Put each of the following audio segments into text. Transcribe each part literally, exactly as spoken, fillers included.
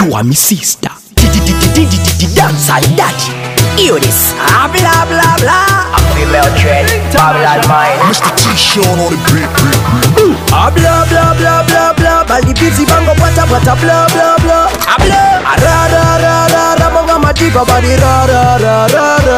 you are me sister. Dance and daddy. Hear this. Ah, blah blah blah. I'm female trend, Babylon mind. Mister T-Sean on the beat, beat, beat. Ah, blah blah blah blah blah. Bali busy bango pata pata blah blah blah. Ah, blah. Ah, ra ra ra ra ra. Monga matiba bali ra ra ra ra ra.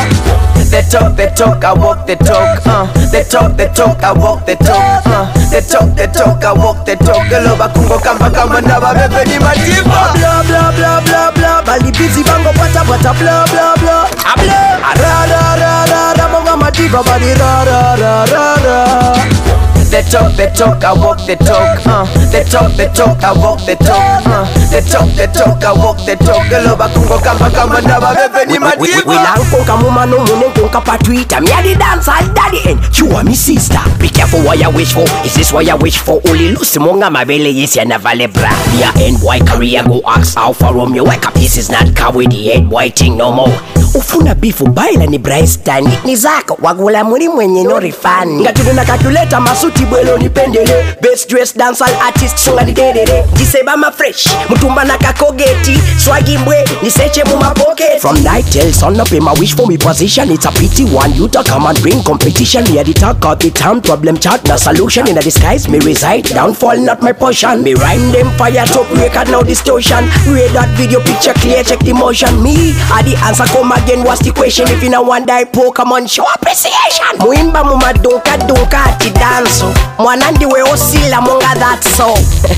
They talk, they talk, I walk the talk. Uh. They talk, they talk, I walk the talk. Uh. They talk, they talk, I walk the talk. Geloba kungo kamba kamba ndaba bebe ni matiba. Blah blah blah blah blah. Bali busy bango pata pata blah blah blah. Ah, blah. Ah, ra ra ra ra ra. Monga matiba bali ra ra ra ra ra. They talk, they talk, I walk the talk. Uh. They talk, they talk, I walk the talk. Uh. They talk, they talk, I walk the talk. Geloba kungo kamba kamba ndaba bebe ni matiba. We lang konka muma no munen konka pa Twitter. Me a the dancer daddy and you are me sister. Be careful what you wish for. Is this what you wish for? Only lose monga my belly is ya never le bra. Me a end boy career go ask how far from you. Wake up, this is not car with the head boy thing no more. Ufuna bifu baila ni Bryce ni zako wagula muri mwenye no refund. Ngatudu na calculator masuti bwelo ni pendele. Best dress dancehall artist songa di dedede. Jiseba ma fresh mutumba na kakogeti. Swagi mbwe ni seche mu ma pocket. From night till sun up in my wish for me position. It's a pity one you to come and bring competition. Me a the talk of the town problem chart. No solution in the disguise. Me reside downfall not my portion. Me rhyme them fire top record no distortion. Read that video picture clear check the motion. Me a the answer come again what's the question. If you no one die Pokemon show appreciation. Muimba muma dunka dunka ati dance. Mwanandi we osila monga that song.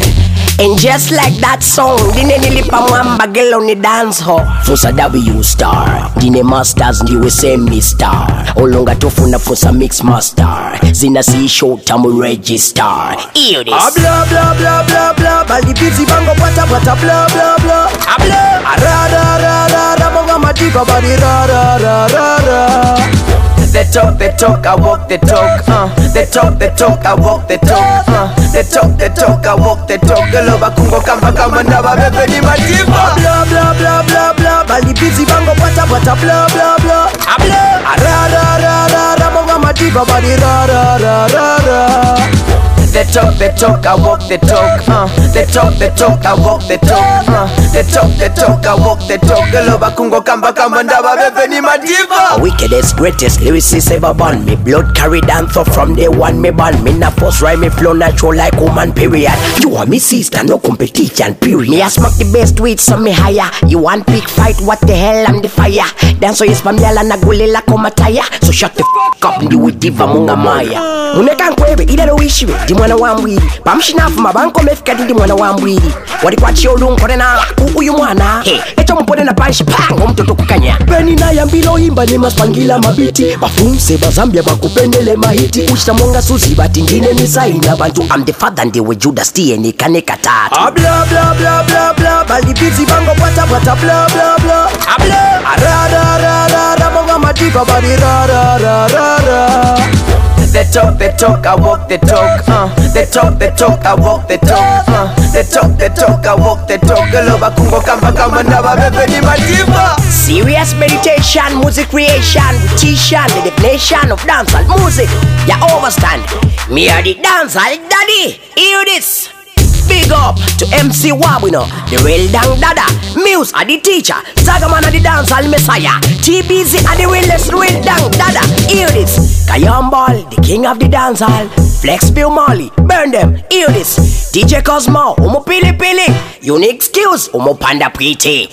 And just like that song, dine nilipa mwamba gelo ni dance ho. Fusa W star, dine masters ndiwe semi star. Olonga tofuna fusa mix master. Zina si show tamu register. Hear this. Ah blah blah blah blah blah. Bali busy bango pata pata blah blah blah. Ah blah. Ah ra ra ra ra ra. Monga matiba bali ra ra ra ra ra. They talk, they talk, I walk the talk. Uh. They talk, they talk, I walk the talk. Uh. They talk, they talk, I walk the talk. Geloba kungo kamba kamba ndaba bebe ni matiba. Blah blah blah blah blah. Bali busy bango pata pata blah blah blah. Ah blah. Ah ra ra ra ra ra. Monga matiba bali ra ra ra ra ra. They talk, they talk, I walk the talk. Uh. They talk, they talk, I walk the talk. Uh. They talk, they talk, I walk the talk. Geloba kungo kamba kamba ndaba bebe ni matiba. Wickedest, greatest lyricist ever born. Me blood carried anthem from day one me born. Me na force rhyme, me flow natural like woman period. You are me sister, no competition period. Me a smoke the best weed, so me higher. You want big fight, what the hell, I'm the fire. Dance so yes pamela na gulila komataya. So shut the fuck up, ndi with diva munga maya. Muneka nkwebe, ida do wishiwe, di mwana wa mwiri. Pamshina fuma banko mefika di mwana wa mwiri. Wadi kwa chio lunkone na uyu mwana. Hey, eto mpone na panshi pango mtoto kukanya. Beni na yambilo imba ni maspangila mabiti. Bafumse bazambia bakupendele mahiti. Ushita mwanga susi batingine ni saina bantu. I'm the father ndiwe Judas tiye ni kaneka tatu. Ah blah blah blah blah blah. Bali busy bango pata pata blah blah blah. Ah blah. Ah ra ra ra ra ra. Monga matiba bali ra ra ra ra ra. They talk, they talk, I walk the talk. Uh. They talk, they talk, I walk the talk. Uh. They talk, they talk, I walk the talk. Geloba kungo kamba kamba ndaba bebe ni matiba. Serious meditation, music creation, T-Sean, the definition of dancehall music. Ya overstand. Me are the dancehall daddy. Hear this. Big up to M C Wabino, the real dang dada. Muse are the teacher, Zagaman are the dancehall messiah. T B Z are the realest real dang dada. Hear this. Kayambal, the king of the dancehall. Flex Bill Molly, burn them. Hear this. D J Cosmo, Umo Pili Pili. Unique skills, Umo Panda Pretty.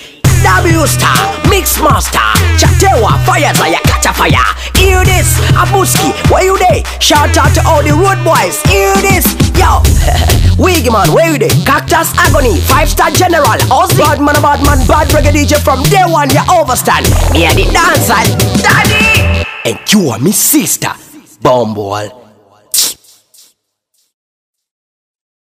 W Star, Mix Master, Chatewa, Fire Zaya, catch a fire. Hear this, Abuski, where you dey? Shout out to all the road boys. Hear this, yo. Wiggyman, where you dey? Cactus Agony, five star general, Ozzy. Bad man, bad man, bad reggae D J from day one. You overstand. Me and the dancer, daddy, and you are me sister, Bomball.